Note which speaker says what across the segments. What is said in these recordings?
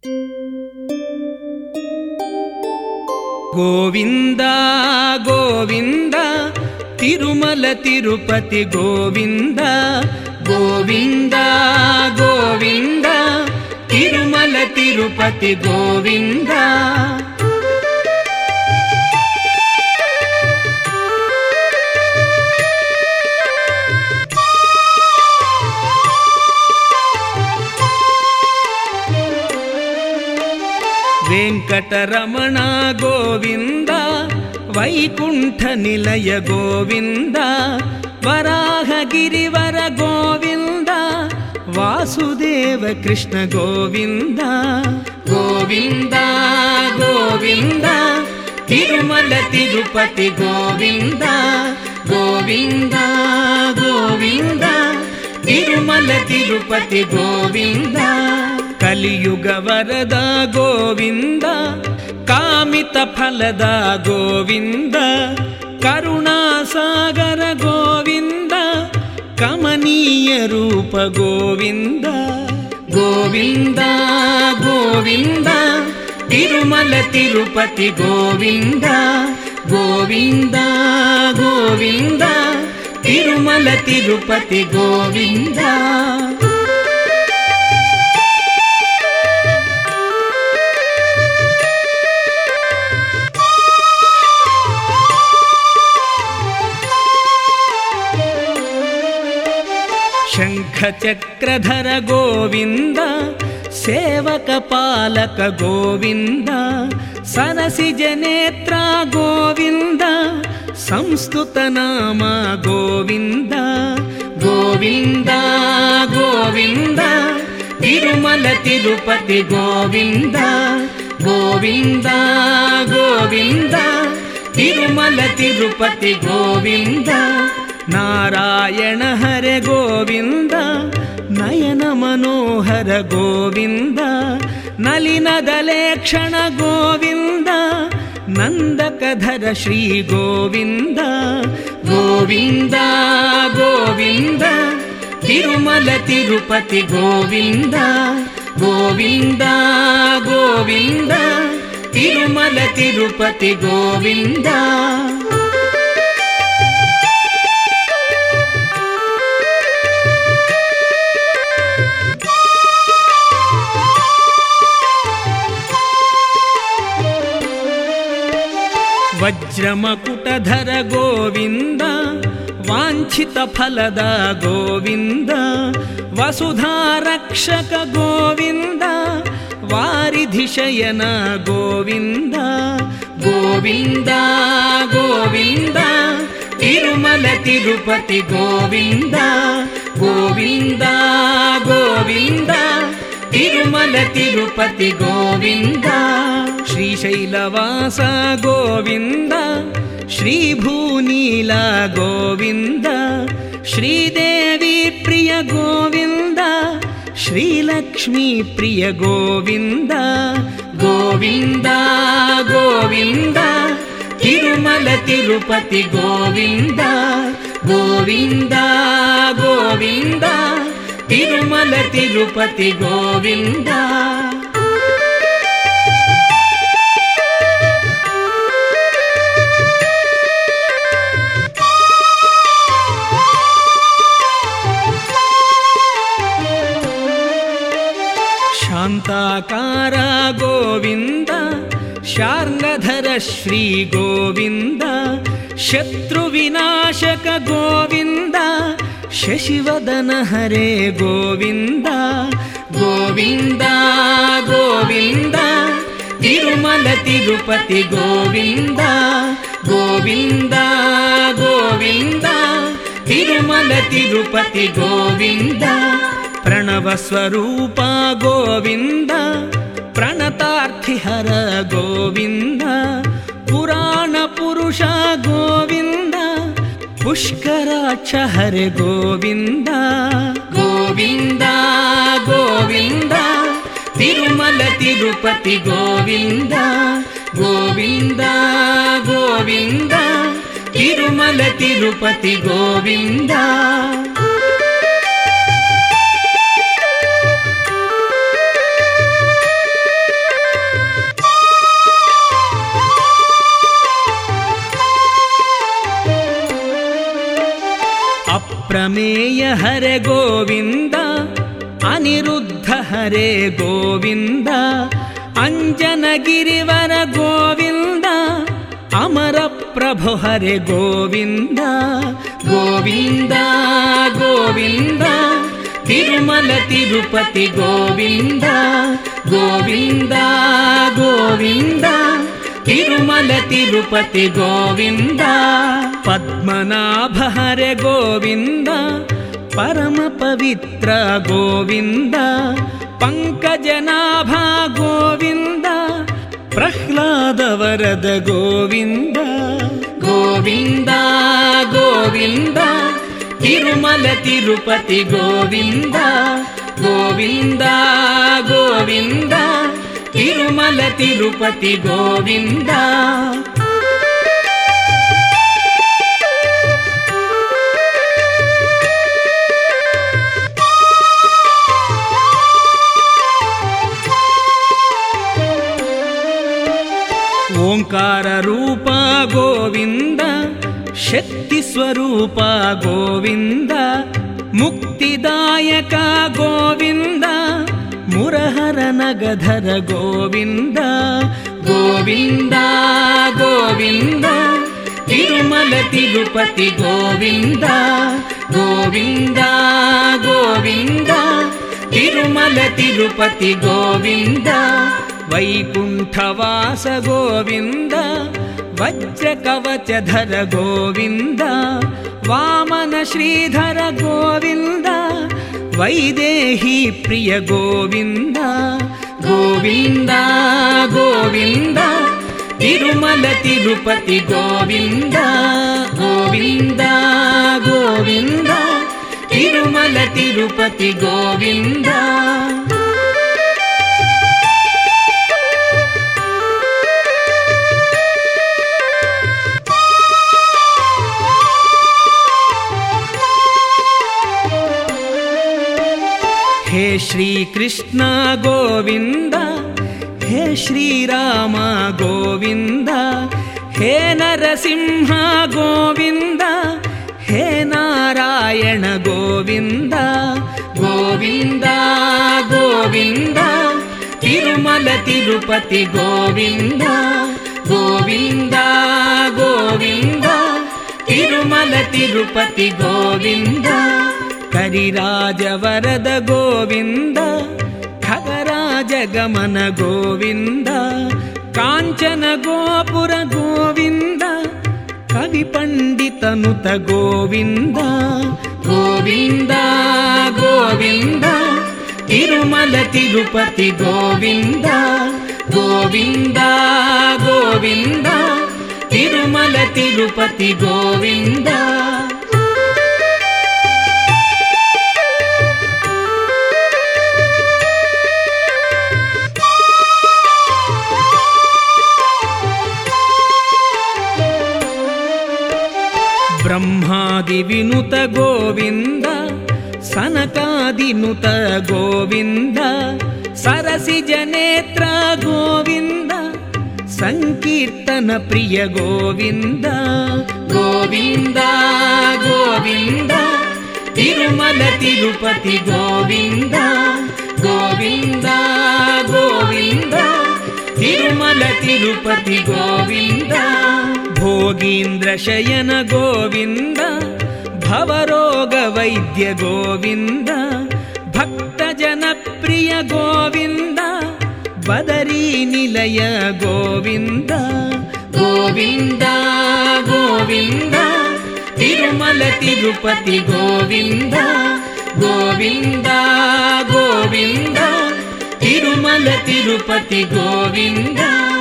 Speaker 1: గోవింద గోవింద తిరుమల తిరుపతి గోవింద గోవింద గోవింద తిరుమల తిరుపతి గోవింద. వెంకటరమణ గోవింద వైకుంఠ నిలయ గోవింద వరాహగిరివర గోవింద వాసుదేవ కృష్ణ గోవింద గోవింద గోవింద తిరుమల తిరుపతి గోవింద గోవింద గోవింద తిరుమల తిరుపతి గోవింద. కలియుగ వరద గోవింద కామిత ఫలద గోవింద కరుణాసాగర గోవింద కమనీయ రూప గోవింద గోవింద గోవింద తిరుమల తిరుపతి గోవింద గోవింద గోవింద తిరుమల తిరుపతి గోవింద. శంఖ చక్రధర గోవింద సేవక పాలక గోవింద సరసిజ నేత్ర గోవింద సంస్తుత నామ గోవింద గోవింద గోవింద తిరుమల తిరుపతి గోవింద గోవింద గోవింద తిరుమల తిరుపతి గోవింద. నారాయణ హరే గోవింద నయన మనోహర గోవింద నలినదలేక్షణ గోవింద నందకధర శ్రీ గోవింద గోవింద గోవింద తిరుమల తిరుపతి గోవింద గోవింద గోవింద తిరుమల తిరుపతి గోవింద. వజ్రమకుటధర గోవింద వాంఛిత ఫలద గోవింద వసుధారక్షక గోవింద వారిధి శయన గోవింద గోవింద గోవింద తిరుమల తిరుపతి గోవింద గోవింద గోవింద తిరుమల తిరుపతి గోవింద. శ్రీశైలవాస గోవింద శ్రీభూనీల గోవింద శ్రీదేవి ప్రియ గోవింద శ్రీలక్ష్మీ ప్రియ గోవింద గోవింద గోవింద తిరుమల తిరుపతి గోవింద గోవింద గోవింద తిరుమల తిరుపతి గోవింద. శాంతాకార గోవింద శార్ంగధర శ్రీ గోవింద శత్రు వినాశక గోవింద శశివదన హరే గోవింద గోవింద గోవింద తిరుమల తిరుపతి గోవింద గోవింద గోవింద తిరుమల తిరుపతి గోవింద. ప్రణవ స్వరూప గోవింద ప్రణతార్థిహర గోవింద పురాణ పురుష గోవింద పుష్కరాక్ష హరే గోవింద గోవింద గోవింద తిరుమల తిరుపతి గోవింద గోవింద గోవింద తిరుమల తిరుపతి గోవింద. अप्रमेय हरे गोविन्द अनिरुद्ध हरे गोविन्द अंजनगिरिवर गोविन्द अमर प्रभु हरे गोविन्द गोविन्द गोविन्द तिरुमल तिरुपति गोविन्द गोविन्द गोविन्द तिरुमल तिरुपति गोविन्द पद्मनाभ हरे गोविन्द परम पवित्र गोविन्द पंकजनाभ गोविन्द प्रह्लाद वरद गोविन्द गोविन्द गोविन्द तिरुमल तिरुपति गोविन्द गोविन्द गोविन्द तिरुमल तिरुपति गोविन्द ओंकार रूप गोविन्द शक्ति स्वरूप गोविन्द मुक्तिदायक गोविन्द मुरहर नगधर गोविन्द गोविन्द गोविन्द तिरुमल तिरुपति गोविन्द गोविन्द गोविन्द तिरुमल तिरुपति गोविन्द वैकुंठवास गोविन्द वज्रकवचधर गोविन्द वामन श्रीधर गोविन्द वैदेही प्रिय गोविन्द गोविन्द गोविन्द तिरुमल तिरुपति गोविन्द गोविन्द गोविन्द तिरुमल तिरुपति गोविन्द हे श्री कृष्ण गोविन्द हे श्री राम गोविन्द हे नरसिंह गोविन्द हे नारायण गोविन्द गोविन्द गोविन्द तिरुमल तिरुपति गोविन्द गोविन्द गोविन्द तिरुमल तिरुपति गोविन्द करिराज वरद गोविन्द खगराज गमन गोविन्द कांचन गोपुर गोविन्द कवि पंडित नुत गोविन्द गोविन्द गोविन्द तिरुमल तिरुपति गोविन्द गोविन्द गोविन्द तिरुमल तिरुपति गोविन्द ब्रह्मादि विनुत गोविन्द सनकादिनुत गोविन्द सरसिजनेत्र गोविन्द संकीर्तन प्रिय गोविन्द गोविन्द गोविन्द तिरुमल तिरुपति गोविन्द गोविन्द गोविन्द तिरुमल तिरुपति गोविन्द भोगीन्द्र शयन गोविन्द भवरोग वैद्य गोविन्द भक्त जन प्रिय गोविन्द बदरी निलय गोविन्द गोविन्द गोविन्द तिरुमल तिरुपति गोविन्द गोविन्द गोविन्द तिरुमल तिरुपति गोविन्द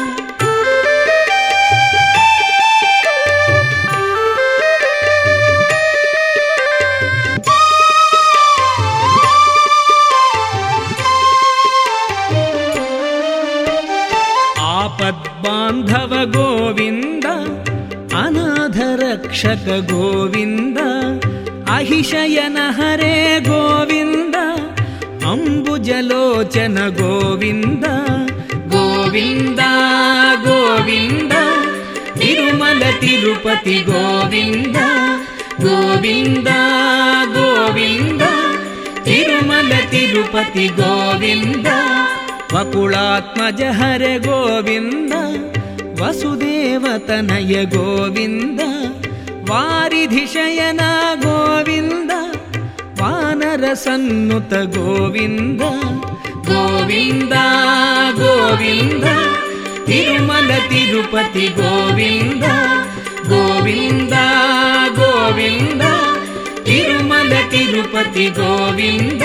Speaker 1: बांधव गोविन्द अनाथ रक्षक गोविन्द अहिशयन हरे गोविन्द अम्बुजलोचन गोविन्द गोविन्द गोविन्द तिरुमल तिरुपति गोविन्द గోవింద గోవింద తిరుమల తిరుపతి గోవింద వకుళాత్మజ హరే గోవింద వసుదేవతనయ గోవింద వారిధి శయన గోవింద వానర సన్నుత గోవింద గోవింద గోవింద తిరుమల తిరుపతి గోవింద గోవింద గోవింద తిరుమల తిరుపతి గోవింద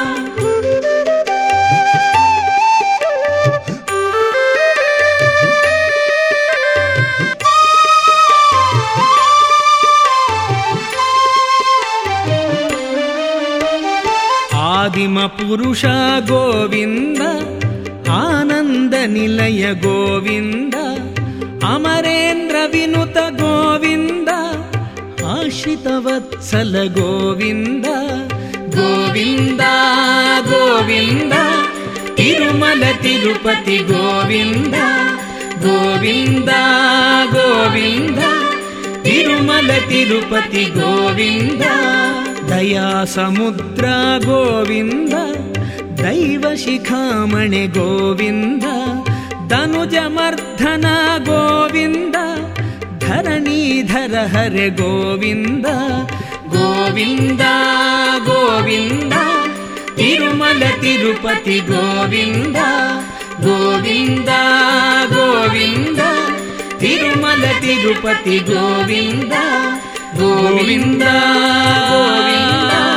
Speaker 1: ఆదిమ పురుష గోవింద ఆనంద నిలయ గోవింద అమరేంద్ర వినుత గోవింద ఆశ్రిత వత్సల గోవింద గోవింద గోవింద తిరుమల తిరుపతి గోవింద గోవింద గోవింద తిరుమల తిరుపతి గోవింద దయా సముద్ర గోవింద దైవ శిఖామణి గోవింద ధనుజమర్ధన గోవింద ధరణీధర హరే గోవింద గోవింద గోవింద తిరుమల తిరుపతి గోవింద గోవింద గోవింద తిరుమల తిరుపతి గోవింద గోవింద గోవింద